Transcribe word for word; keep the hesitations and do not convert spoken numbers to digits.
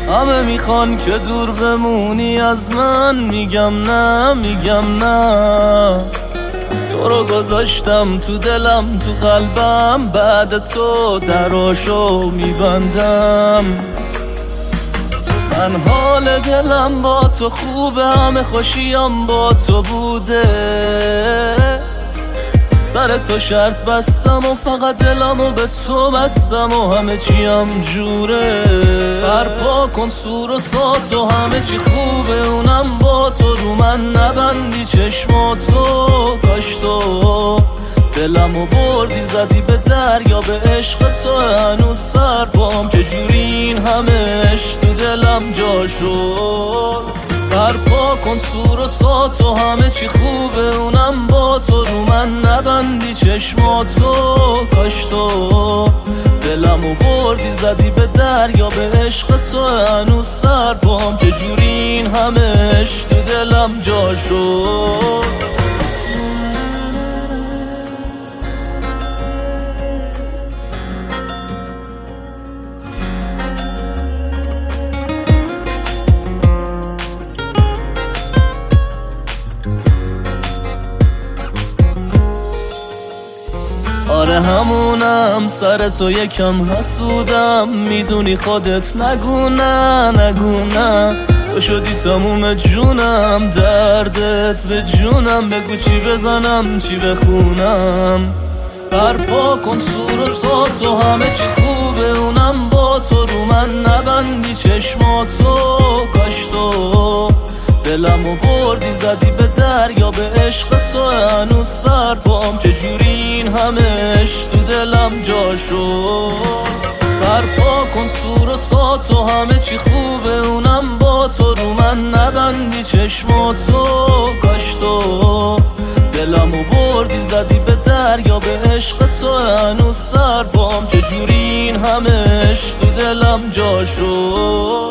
همه میخوان که دور بمونی از من، میگم نه میگم نه. تو رو گذاشتم تو دلم تو قلبم، بعد تو دراشو میبندم. من حال دلم با تو خوبه، همه خوشیم با تو بوده. سر تو شرط بستم و فقط دلمو به تو بستم و همه چیم جوره. برپا کن سور و ساتو، همه چی خوبه اونم با تو. رو من نبندی چشماتو، کاش تو دلمو بردی زدی به دریا به عشق تو. هنوز سر پام چجوری این همش تو دلم جا شد. برپا کن سور و ساتو، همه چی خوبه اونم با تو. رو من نبندی چشماتو، کاش تو دلمو بردی زدی به دریا به عشق تو. هنوز سر پام چجوری این همش تو دلم جا شد. آره همونم، سر تو یکم حسودم، میدونی خودت. نگو نه نگو نه، تو شدی تموم جونم، دردت به جونم. بگو چی بزنم چی بخونم. برپا کن سور و ساتو، همه چی خوبه اونم با تو. رو من نبندی چشماتو، کاش تو دلمو بردی زدی به دریا به عشق تو. هنوز سر پام چجوری این همش تو دلم جا شد. برپا کن سور و ساتو، همه چی خوبه اونم با تو. رو من نبندی چشماتو، کاش تو دلمو بردی زدی به دریا به عشق تو. هنوز سر پام چجوری این همش تو دلم جا شد.